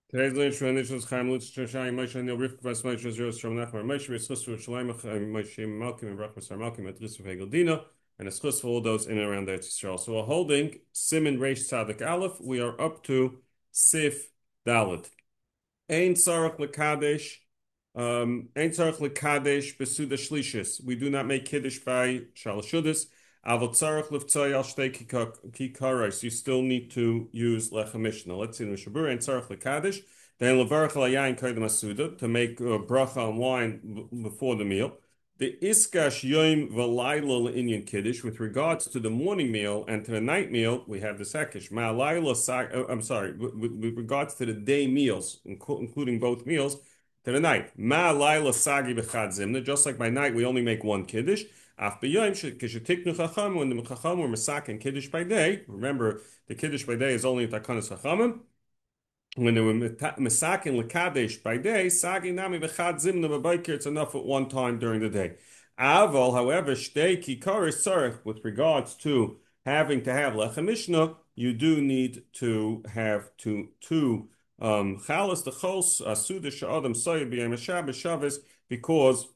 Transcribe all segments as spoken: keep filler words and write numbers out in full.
Today's literature and is Chaim Lutz Shai Moshe and Rivka Vas Moshe Zeros from Nachman Moshe Mitzchus for Shleim Moshe Malkim and Rachmas Malkim at Rizv Hegeldina and a schus for all those in and around Eretz Yisrael. So we're holding Simin Reish Tzadik Aleph. We are up to Sif Dalet. Ein Tzarech Lekadesh. Um, Ein Tzarech Lekadesh Besuda Shlishis. We do not make Kiddush by Shalashudis. Aval Tzarech Leftzai Al Shtei Kikaros. You still need to use Lechem Mishnah. Let's see in the Shabur. Ein Tzarech Lekadesh. Then Levarach Al Yain Kaidem Asuda to make uh, bracha on wine before the meal. The Iskash Yom V'Layla Inyan Kiddush. With regards to the morning meal and to the night meal, we have the Sekish. Ma'alayla. I'm sorry. With, with regards to the day meals, including both meals, to the night. Ma'alayla Sagi B'Chad Zimna. Just like by night, we only make one Kiddush. Af b'yom kishetiknu chacham, when the chacham were masak and kiddush by day. Remember, the kiddush by day is only takanas chachamim. When they were masak and lekadesh by day, sagi nami v'chad zimna b'bayker. It's enough at one time during the day. Aval, however, shtei kikaris tzarech, with regards to having to have lechem mishnah, you do need to have two two um chalas the chos asuda sha'adam soyed b'yem Shabbos Shabbos, because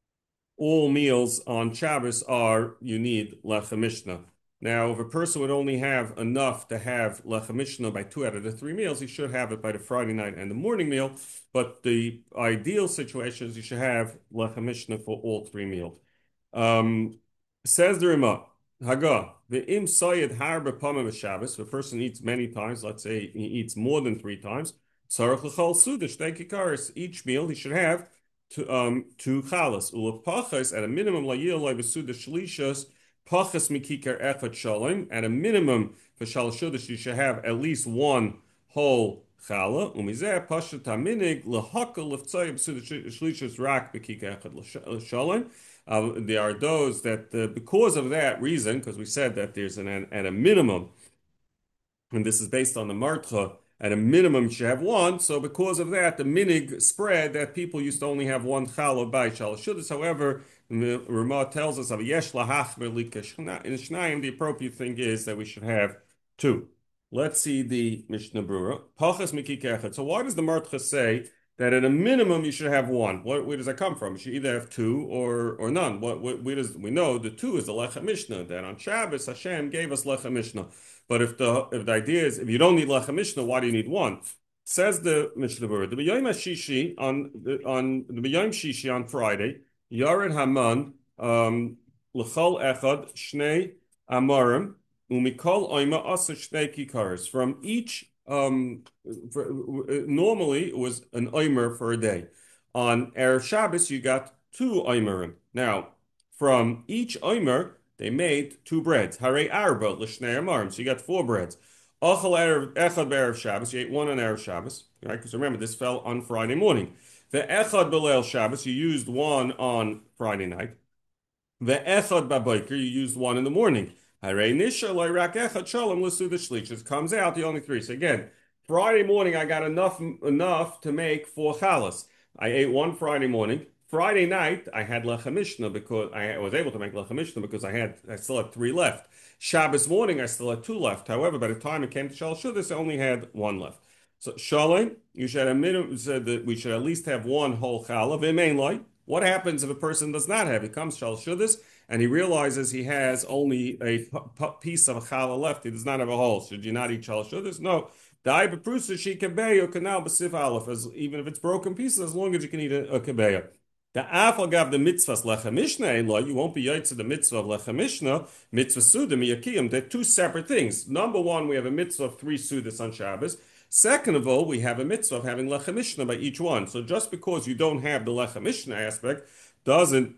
all meals on Shabbos are, you need lechem mishnah. Now, if a person would only have enough to have lechem mishnah by two out of the three meals, he should have it by the Friday night and the morning meal. But the ideal situation is you should have lechem mishnah for all three meals. Um, says the Rima, Haga, the im sayed harba pamim Shabbos. If a person eats many times, let's say he eats more than three times, tzarech l'chal sudash kikaris. Each meal he should have to um to chalas ulapachas at a minimum layil loy besuda shlishas pachas mikikar echad shalom. At a minimum for shalashudash you should have at least one whole chala. Umizeh pashat haminig lahakal leftzay besuda shlishas rak bekikar echad shalom. Uh, there are those that uh, because of that reason, because we said that there's an at a minimum, and this is based on the Martcha, at a minimum you should have one. So because of that, the minig spread that people used to only have one challah by shalashudas. However, the Ramah tells us of yesh lahachmer in Shnayim, the appropriate thing is that we should have two. Let's see the Mishnah Brura. Pachas mikikechet. So why does the Martcha say that at a minimum you should have one? What, where does that come from? You should either have two or or none. What, what where does we know the two is the Lechem Mishnah, that on Shabbos Hashem gave us Lechem Mishnah. But if the if the idea is if you don't need Lechem Mishnah, why do you need one? Says the Mishnah Berurah, the B'yom Shishi on the on the B'yom Shishi on Friday, Yared Haman um L'chol Echad Shnei Amarim Umikol Oima Asa Shnei Kikaris. From each um for, normally it was an Oimer for a day. On Erev Shabbos you got two Oimerim. Now from each Oimer they made two breads. Hare arba l'shnei amarim. So you got four breads. Achal echad be'erev Shabbos. You ate one on erev Shabbos, right? Because remember, this fell on Friday morning. The echad b'leil Shabbos. You used one on Friday night. The echad b'boker. You used one in the morning. Hare nisha lo'rak echad shalom l'suda shlish. It comes out the only three. So again, Friday morning I got enough enough to make four chalas. I ate one Friday morning. Friday night, I had lechem mishnah because I was able to make lechem mishnah because I had I still had three left. Shabbos morning, I still had two left. However, by the time it came to Shal Shudas, I only had one left. So Shalom, you should have a minimum said that we should at least have one whole challah. V'meinloi. What happens if a person does not have? He comes Shal Shudas and he realizes he has only a p- p- piece of a challah left. He does not have a whole. Should you not eat Shal Shudas? No. Dai beprusa she kebeya canal besif aleph, even if it's broken pieces, as long as you can eat a, a kebeya. The afal gav the mitzvahs lechem mishnah law. You won't be yaitz the mitzvah of lechem mishnah, mitzvah suda miyakiyim. They're two separate things. Number one, we have a mitzvah of three sudas on Shabbos. Second of all, we have a mitzvah of having lechem mishnah by each one. So just because you don't have the lechem mishnah aspect doesn't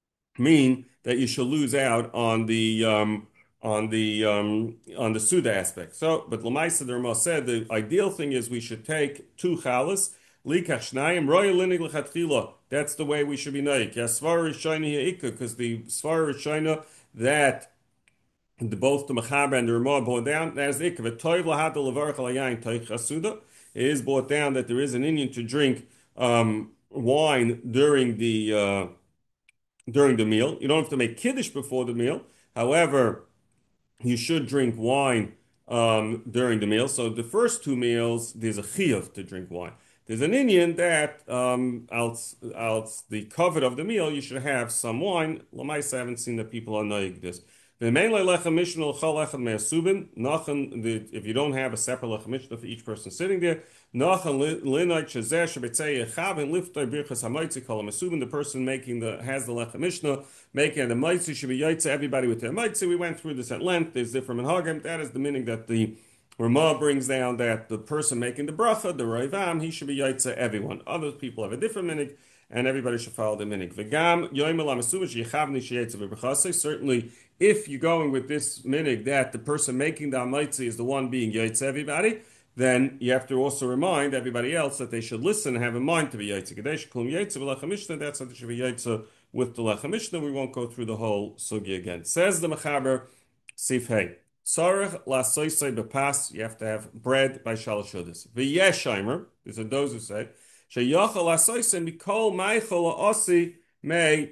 mean that you should lose out on the um, on the um, on the suda aspect. So, but Lamaisa the Ramah said the ideal thing is we should take two chalas. Likach shnayim royal linig lechatchila. That's the way we should be naik. Yes, svara rishayna ha'ika, because the svara rishayna that the, both the mechaber and the Ramah brought down. That is the ikka. V'toiv lahad levarach alayayin toich chasuda. It is brought down that there is an Indian to drink um, wine during the uh, during the meal. You don't have to make kiddush before the meal. However, you should drink wine um, during the meal. So the first two meals, there's a chiyuv to drink wine. There's an Indian that um, out, out the covet of the meal, you should have some wine. Lamaisa, I haven't seen that people are knowing this. The main lechem mishnah l'chol echad me'asubin. Nachan, if you don't have a separate lechem mishnah for each person sitting there, nachan linay chazeh shebetzei yechav and liftay birchas hamaitzi kol me'asubin. The person making the has the lechem mishnah making the maitzi should be yaitze everybody with their maitzi. We went through this at length. There's different minhagim. That is the meaning that the Ramah brings down that the person making the bracha, the Raivam, he should be yaitze everyone. Other people have a different minig, and everybody should follow the minig. V'gam yoyim elamasuvish yechavni sheyetze v'brachase. Certainly, if you're going with this minig that the person making the amaitzi is the one being yaitze everybody, then you have to also remind everybody else that they should listen and have in mind to be yaitze. Kadesh klum yaitze v'lechem mishnah. That's how they should be yaitze with the lechem mishnah. We won't go through the whole sugi again. Says the mechaber sif hey. Sarach lasoisei bepas, you have to have bread by shalosh chodesh. V'yeshaimer, these are those who say, sheyachal lasoisei mikol meichol osi may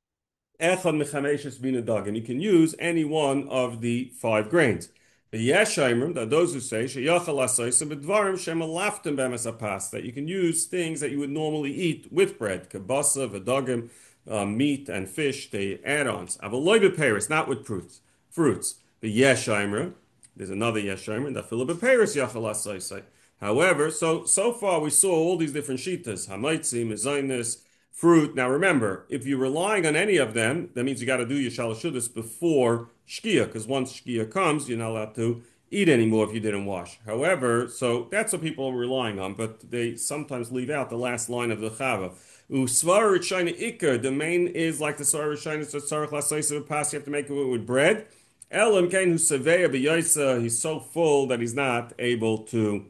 echad mechameshes bina dag, and you can use any one of the five grains. V'yeshaimer, that those who say sheyachal lasoisei bedvarim shemalaftem bemes apas, that you can use things that you would normally eat with bread, kabasa, v'dagim, uh, meat and fish, the add-ons. Avaloi beperis, not with fruits. Fruits. The Yeshaimer, there's another Yeshaimer, that Philip Paris Yachalas. However, so so far we saw all these different shitas, Hamaitzi, Mezainis, fruit. Now remember, if you're relying on any of them, that means you got to do your Shalashudas before Shkia, because once Shkia comes, you're not allowed to eat anymore if you didn't wash. However, so that's what people are relying on, but they sometimes leave out the last line of the Chava. Usvar Rishayna Iker, the main is like the Svar Rishayna, so Tzarech Lasoisa Pas, you have to make it with bread. Elam Kain who Seveya B'Yaisa, he's so full that he's not able to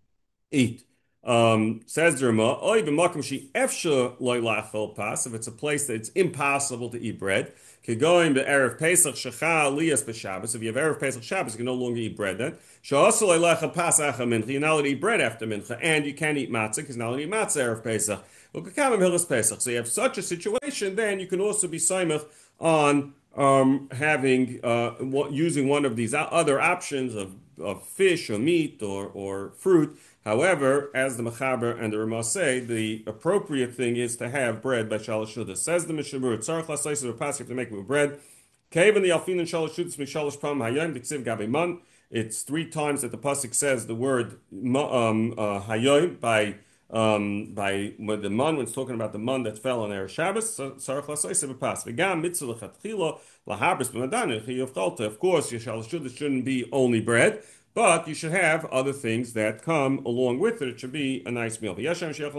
eat. Um, says the Rama, Oy b'makom she efsha loy lachol pas, if it's a place that it's impossible to eat bread. Kegoim be'erev Pesach shecha aliyas b'Shabbos. If you have erev Pesach Shabbos, you can no longer eat bread then. She'asa loy lecha pas acha mincha. You're not allowed to eat bread after mincha, and you can't eat matzah because you're not allowed to eat matzah erev Pesach. Ukakam hillas Pesach. So you have such a situation, then you can also be saimach on um, having uh, using one of these other options of, of fish or meat or or fruit. However, as the Mechaber and the Ramah say, the appropriate thing is to have bread by Shalosh Shudas. Says the Mishabur, Tzarech Lasois of Pas, you have to make it with bread. Kaven the Alfin and Shalosh Shudas Mishalosh Pam Hayom Diksiv Gabi Man. It's three times that the pasuk says the word um, uh, Hayom by um, by when the man when it's talking about the man that fell on Erev Shabbos. Tzarech Lasois of Pas. V'gam mitzvah lechatchila lahabris b'madanu chiyuv chalta. Of course, your Shalosh Shudas shouldn't be only bread. But you should have other things that come along with it. It should be a nice meal. You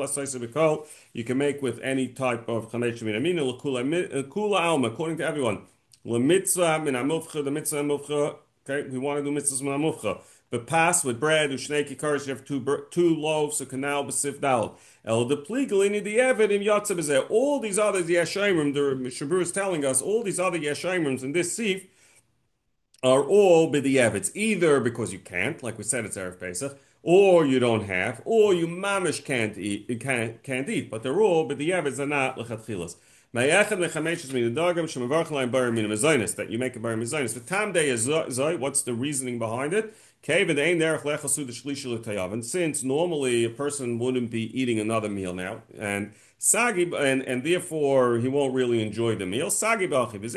can make with any type of chametz minamina kula alma, according to everyone. Lemitzvah min amufcha, the mitzvah amufcha. Okay, we want to do mitzvahs min amufcha. But pass with bread, ushnei kikaris, you have two two loaves, a canal b'sif dal. El de pligalini the evidim yatzah b'zeh. All these other yeshayimrim, the Shabur is telling us, all these other yeshayimrims in this sif are all b'di'evitz, either because you can't, like we said, it's Erev Pesach, or you don't have, or you mamish can't eat, can't, can't eat, but they're all b'di'evitz, they're not l'chatchilas. That you make a bar mezainis. The tam day is zay. What's the reasoning behind it? And since normally a person wouldn't be eating another meal now, and Sagi and, and therefore he won't really enjoy the meal. Sagi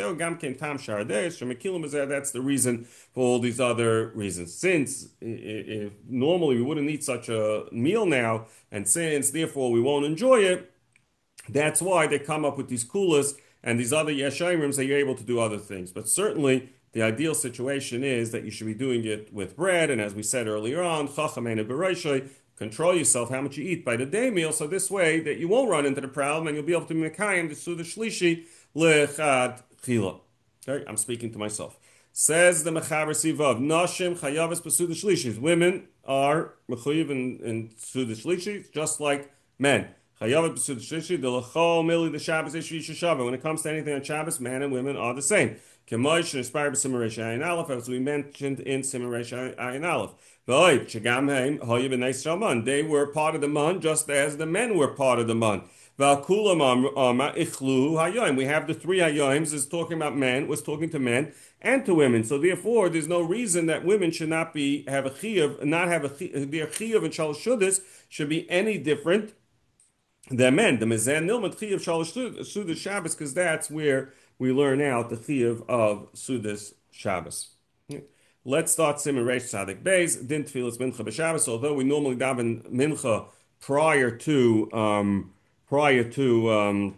that's the reason for all these other reasons. Since if normally we wouldn't eat such a meal now, and since therefore we won't enjoy it, that's why they come up with these kulas and these other yeshayrims that you're able to do other things. But certainly the ideal situation is that you should be doing it with bread, and as we said earlier on, control yourself how much you eat by the day meal, so this way that you won't run into the problem and you'll be able to mekayim the suda shlishi lechad chila. Okay, I'm speaking to myself. Says the Mechaber Sivav, Nashim chayavas b'suda shlishis. Women are mechuyev in, in suda shlishis just like men. Chayavat b'suda shlishi the lechol mili the Shabbos ishi shava. When it comes to anything on Shabbos, men and women are the same. Kemosh and aspire b'simaresh ayin aleph, as we mentioned in simaresh ayin aleph. Right, Shagam Haim, Hoya ben Shaman. They were part of the man just as the men were part of the man. Valkulam Amar Ichlu Hayoim. We have the three Hayoims is talking about men, was talking to men and to women. So therefore, there's no reason that women should not be have a chiyuv, not have a their chiyuv and shalosh shudas should be any different than men. The Mezan Nilman chiyuv shalosh shudas Shabbos, because that's where we learn out the chiyuv of Sudas Shabbos. Let's start Siman Reish Tzadik Beis. Din Tfilas Mincha b'Shabbos. Although we normally daven Mincha prior to um, prior to um,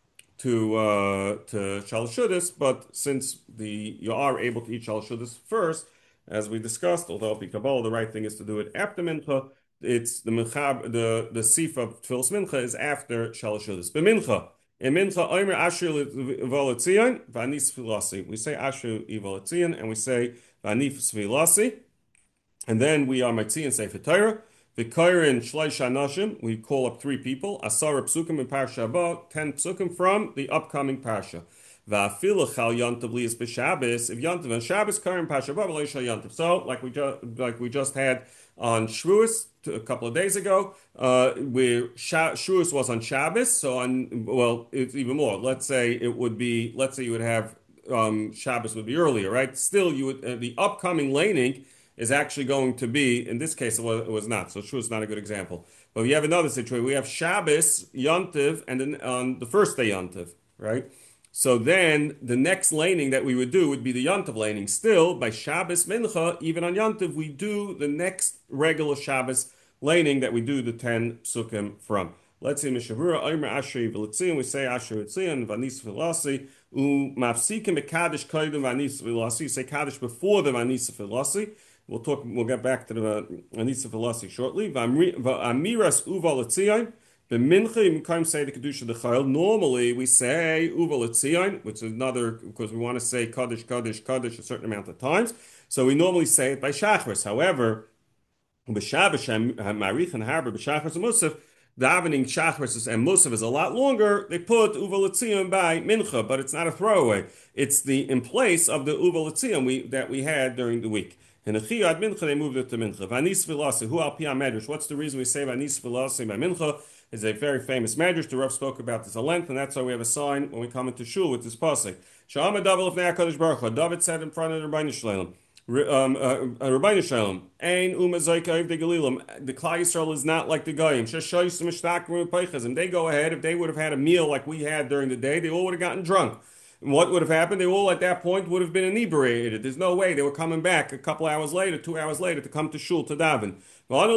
to uh, to Shalosh Shudas, but since the you are able to eat Shalosh Shudas first, as we discussed, although if Kabbalah, the right thing is to do it after Mincha. It's the Mincha, the the Sif of Tfilas Mincha is after Shalosh Shudas. B'Mincha. In Mincha, Omer Asher Ivolatzion, Vanis Filasi. We say Asher Ivolatzion, and we say Vanif Filasi, and then we are Matzion Sefer Torah. V'Koirin Shleish Anashim, we call up three people. Asara Psukim in Parsha Abba, ten Psukim from the upcoming Parsha. Va'afilu Chal Yantav Lias B'Shabbos, if Yantav and Shabbos Koirin Parsha Abba, V'Leishal Yantav. So, like we just like we just had on Shavuos a couple of days ago, uh, where Shavuos was on Shabbos. So on, well, it's even more. Let's say it would be. Let's say you would have um, Shabbos would be earlier, right? Still, you would uh, the upcoming laning is actually going to be. In this case, it was, it was not. So Shavuos is not a good example. But we have another situation. We have Shabbos Yontiv, and then on the first day Yontiv, right? So then the next laning that we would do would be the Yontiv laning. Still, by Shabbos Mincha, even on Yontiv, we do the next regular Shabbos laning that we do the ten psukim from. Let's see, Mishavura, Omer Asher V'Letzion, we say Asher V'Letzion, Vanis V'Lasi, U Mafsikim B'Kadish Koydem Vanis V'Lasi, you say Kaddish before the Vanis V'Lasi. We'll talk, we'll get back to the Vanis V'Lasi shortly. V'Amiras Uva Letzion, Normally, we say Uva L'Tzion, which is another, because we want to say Kaddish, Kaddish, Kaddish a certain amount of times. So we normally say it by Shachris. However, B'Shabbos, Marich and Harber, B'Shachris and Musaf, davening Shachris and Musaf is a lot longer. They put Uva L'Tzion by Mincha, but it's not a throwaway. It's the in place of the Uva L'Tzion we that we had during the week. In the Chiyad Mincha, they moved it to Mincha. Vanis V'Lasi, Hu Al Piyam Medrash. What's the reason we say Vanis V'Lasi by Mincha? Is a very famous medrash. The Rav spoke about this at length, and that's why we have a sign when we come into shul with this pasuk. Sha'amad David l'fnei HaKadosh Baruch Hu. David said in front of the Rabbeinu Shalom, Rabbeinu Shalom, Ein umazoik oiv de Galilim. The Klal Yisrael is not like the Goyim. Sheshoyis mishtakrim peichazim. They go ahead. If they would have had a meal like we had during the day, they all would have gotten drunk. And what would have happened? They all at that point would have been inebriated. There's no way they were coming back a couple hours later, two hours later, to come to shul to daven. Though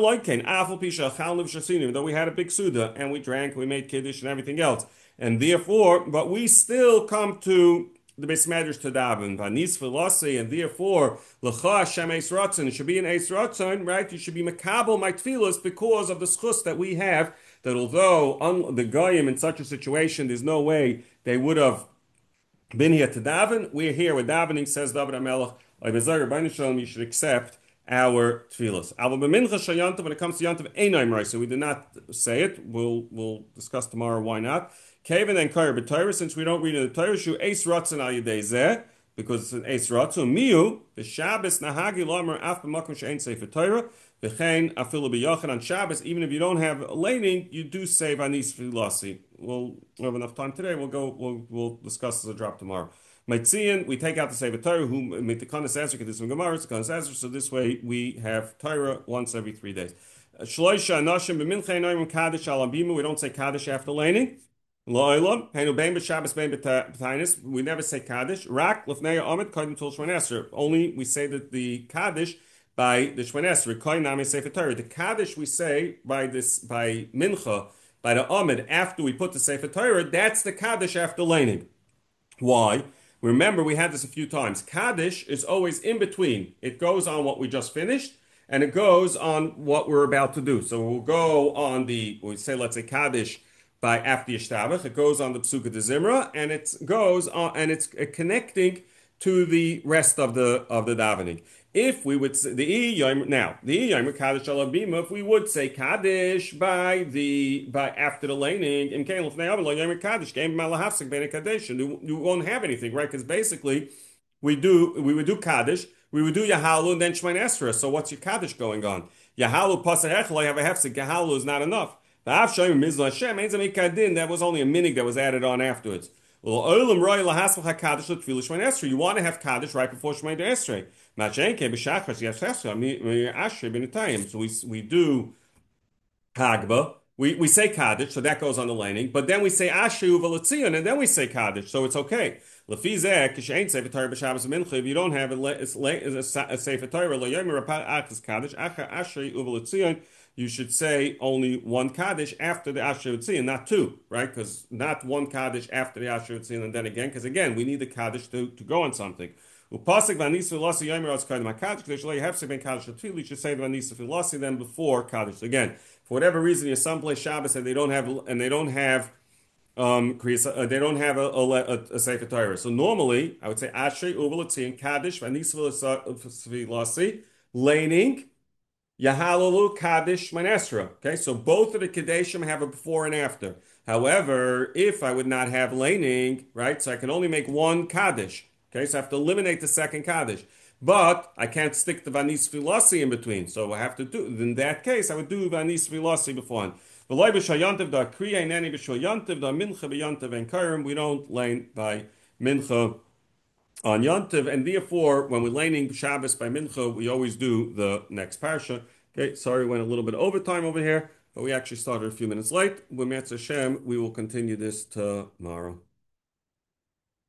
we had a big suda and we drank, we made kiddush and everything else, and therefore, but we still come to the Beis Medrash to daven, vanis velasi, and therefore, l'cha Hashem eis ratzon. It should be an eis ratzon, right? You should be makabel my tefillas because of the schus that we have. That although on the goyim in such a situation, there's no way they would have been here to daven. We're here with davening, says David HaMelech. You should accept our tefillas. When it comes to Yantav, Einay Maraisa, we did not say it. We'll we'll discuss tomorrow why not. Kaven and Kair b'Torah, since we don't read in the Torah, Shu Eis Ratzon Al Yedei Zeh, because it's an Eis Ratzon. Miu v'Shabbos Nahagi Lamer Af b'Makom She'ein Sefer Torah v'Chein Afilu b'Yochad on Shabbos. Even if you don't have a laning, you do say Vanis Filasi. We'll have enough time today. We'll go. We'll we'll discuss as a drop tomorrow. Maitzian, we take out the Sefer Torah, who make the Kanas Ezra, get this from Gemara, it's the Kanas Ezra, so this way we have Torah once every three days. Shloisha Anashim b'Mincha Noim Kaddish Al Abima, we don't say Kaddish after laning. Lo'ilam, Hainu Bein b'Shabbos Bein b'Tainis, we never say Kaddish. Rak, Lefnei Amid, Kodim Tul Shmon Esrei, only we say that the Kaddish by the Shmon Esrei, Koy Nami Sefer Torah. The Kaddish we say by this, by Mincha, by the Amid, after we put the Sefer Torah, that's the Kaddish after laning. Why? Remember, we had this a few times. Kaddish is always in between. It goes on what we just finished, and it goes on what we're about to do. So we'll go on the, we say, let's say Kaddish by after Yishtabach. It goes on the Psuka de Zimra, and it goes on, and it's connecting to the rest of the of the davening. If we would say the now the Kaddish Al Abima, if we would say Kaddish by the by after the laning in Kaddish, you won't have anything, right? Because basically we do we would do Kaddish, we would do Yahalu and then Shemain Esra. So what's your Kaddish going on? Yahalu Pasach Echel, have a hefsek. Yahalu is not enough. The Shoyim Mizla Hashem, that was only a minig that was added on afterwards. You want to have Kaddish right before Shemain Esrei. So we, we do Hagba. We, we say Kaddish, so that goes on the laning. But then we say Asher Uvalatzion, and then we say Kaddish, so it's okay. If you don't have a, a, a Sefer Torah, you should say only one Kaddish after the Asher Utzion, not two, right? Because not one Kaddish after the Asher Utzion and then again, because again, we need the Kaddish to, to go on something. You should say the Vanisa Filasi then before Kaddish. Again, for whatever reason, you're someplace Shabbos and they don't have and they don't have um they don't have a, a, a Sefer Torah. So normally, I would say Asher Uvalatzin Kaddish Vanisa Filasi laning. Yahalalu Kaddish Manesra. Okay, so both of the Kadeshim have a before and after. However, if I would not have laning, right, so I can only make one Kaddish. Okay, so I have to eliminate the second Kaddish. But I can't stick the Vanis Filasi in between. So I have to do, in that case, I would do Vanis Filasi beforehand. We don't lane by Mincha on Yontiv, and therefore, when we're laning Shabbos by Mincha, we always do the next parsha. Okay, sorry, went a little bit overtime over here, but we actually started a few minutes late. With Metz Hashem, we will continue this tomorrow.